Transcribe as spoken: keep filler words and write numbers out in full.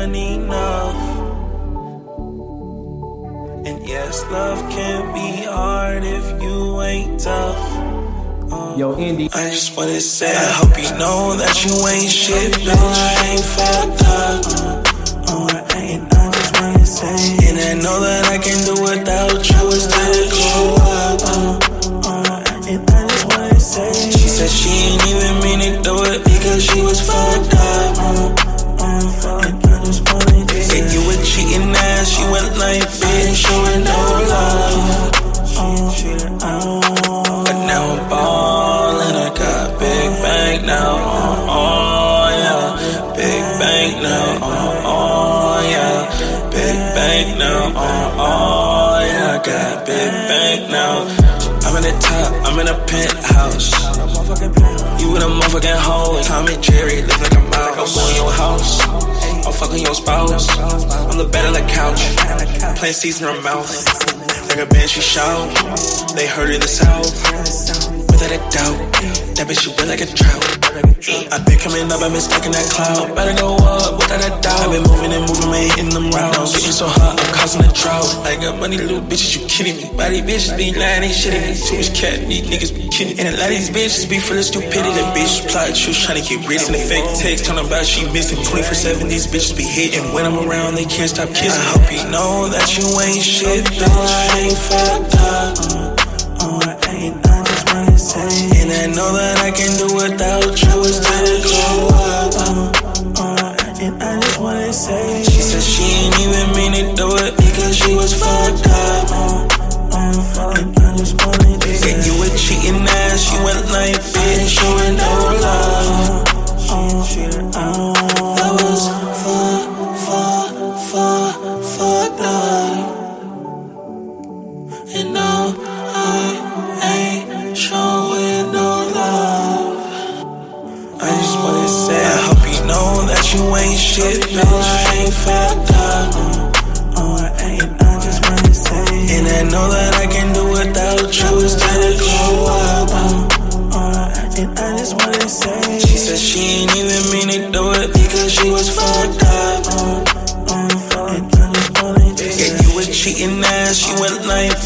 wasn't enough. And yes, love can be hard if you ain't tough. Uh, Yo, Indy. I just wanna say, I hope you know that you ain't shit, bitch. I ain't fucked up. Uh, uh, and I just wanna say, and I know that I can do without you instead of grow up. Uh, uh, and I just wanna say, she said she ain't even mean to do it because she was fucked up. Uh, uh, and I just wanna say, you were cheating ass, she went like bitch, showing no love. Uh, uh, but now I'm ballin', I got big bank now. Uh, oh yeah, big bank now. Uh, oh yeah, big bank now. Uh, oh yeah, I got big bank now. I'm in the top, I'm in a penthouse. You with a motherfucking hoe. Tom and Jerry live like a mouse. I'm in your house, I'm fucking your spouse. I'm the bed on the couch, playing seeds in her mouth. Like a banshee shout, they heard in the south. Without a doubt, that bitch you went like a drought. I've been coming up, I've been stuck in that cloud. Better go up, without a doubt. I've been moving and moving, man, hitting them rounds. Getting so hot, I'm causing a drought. I got money, little bitches, you kidding me? Body bitches be lying, they shitting me. Too much cat, these niggas be kidding. And a lot of these bitches be full of stupidity. That bitch plot truth, trying to get rich. And the fake text, talking about she missing twenty-four seven. These bitches be hitting. When I'm around, they can't stop kissing. I hope you know that you ain't shit, bitch. I ain't fucked up. Uh, uh, ain't I just wanna say, and I know that I can do without you instead of grow up. Uh, uh, and I just wanna say, she said she ain't even mean to do it because she was fucked up. Uh, uh, and I just wanna say, and you were cheating ass, she went like bitch, showing no love. Uh, uh, that was fuck, fuck, fuck, fucked up. And now I ain't showing no love. I just wanna say, I hope you know that you ain't shit, bitch. I ain't fucked up. Uh, uh, and I just wanna say, and I know that I can do without you instead of grow up. Uh, uh, and I just wanna say, she said she ain't even mean to do it because she was fucked up. Uh, uh, and I just wanna say, yeah, you were cheating ass, she went like